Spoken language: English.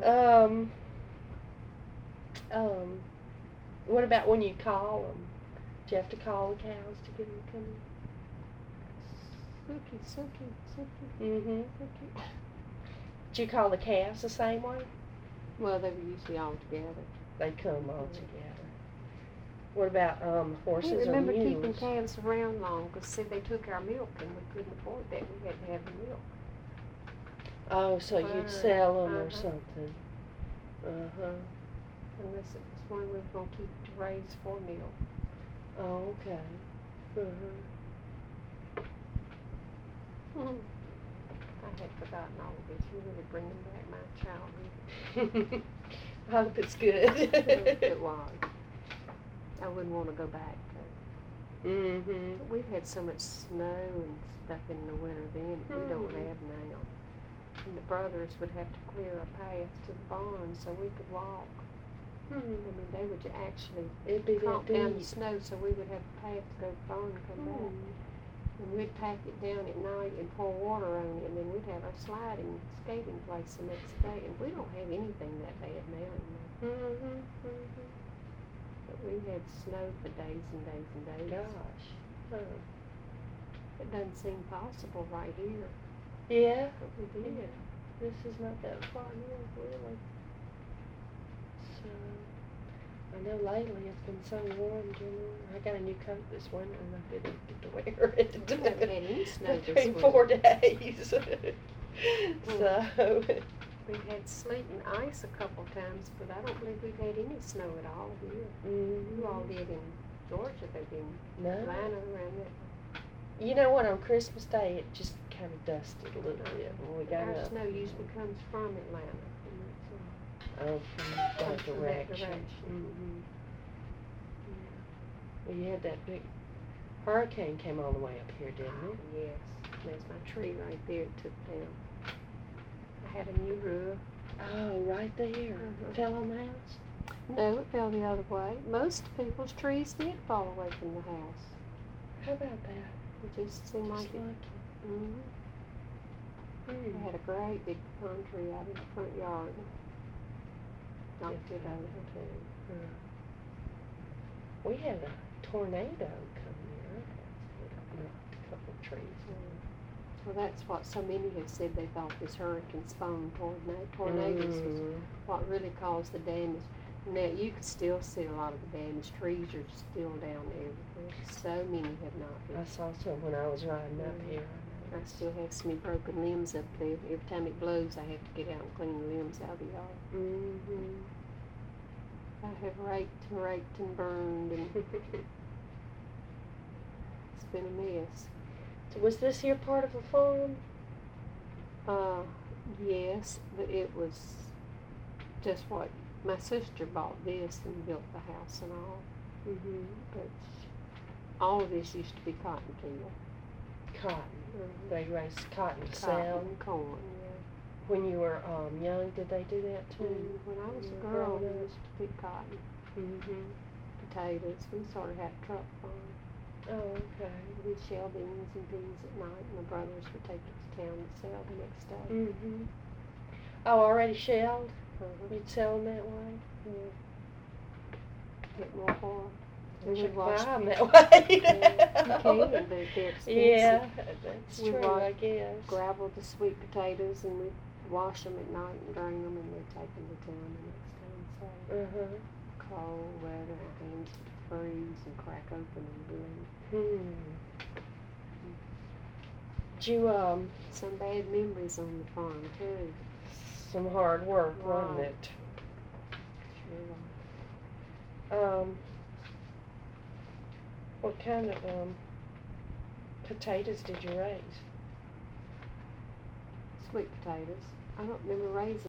Um, what about when you call them? Do you have to call the cows to get them to come Suki. in? Mm-hmm. Do you call the calves the same way? Well, they were usually all together. They come all together. What about horses I or remember mules? keeping calves around long because, see, they took our milk and we couldn't afford that. We had to have the milk. Oh, so you'd sell them or something. Unless it was one we were going to keep to raise for milk. Oh, okay. I had forgotten all of this. You're really bringing back my childhood. I hope it's good. It was. I wouldn't want to go back. But we've had so much snow and stuff in the winter then we don't have now. And the brothers would have to clear a path to the barn so we could walk. I mean, they would actually calm down the snow so we would have a path to go to the barn and come back. And we'd pack it down at night and pour water on it, and then we'd have our sliding skating place the next day. And we don't have anything that bad now anymore. But we had snow for days and days and days. Gosh. It doesn't seem possible right here. Yeah. But we did. This is not that far north, really. So, I know lately it's been so warm, Jimmy. I got a new coat this winter and I didn't get to wear it. We haven't had any snow for this 3-4 days. So. We had sleet and ice a couple times, but I don't believe we've had any snow at all here. You all did in Georgia, but in Atlanta around that. You know what? On Christmas Day, it just kind of dusted a little bit when we got Our up. snow usually comes from Atlanta. Oh, from that direction. Well, you had that big hurricane came all the way up here, didn't it? Yes. There's my tree right there it took down. I had a new roof. Oh, right there. Fell on the house? No, it fell the other way. Most people's trees did fall away from the house. How about that? It just seemed like it. I had a great big pine tree out in the front yard. Knocked it over too. We had a tornado come near our house. It knocked a couple of trees. Well, that's what so many have said. They thought this hurricane spawned tornadoes was what really caused the damage. Now, you can still see a lot of the damage. Trees are still down everywhere. So many have not been. I saw some when I was riding up here. I still have some broken limbs up there. Every time it blows, I have to get out and clean the limbs out of the yard. I have raked and burned, and it's been a mess. So was this here part of a farm? Yes, but it was just what my sister bought this and built the house and all. But all of this used to be cotton field. Cotton. They raised cotton to sell. And corn, When you were young, did they do that too? When I was a girl, we used to pick cotton. Potatoes. We sort of had a truck farm. Oh, okay. We'd shell beans and peas at night, and my brothers would take it to town to sell the next day. Oh, already shelled? We'd sell them that way? Get more for them. We should buy them that way. You can, but they're expensive. Yeah, that's true, I guess. Gravel the sweet potatoes, and we'd wash them at night and drain them, and we'd take them to town the next day and sell. Cold weather, our hands would freeze and crack open and bleed. Did you, some bad memories on the farm, too. Some hard work, wasn't it? Sure. What kind of, potatoes did you raise? Sweet potatoes. I don't remember raising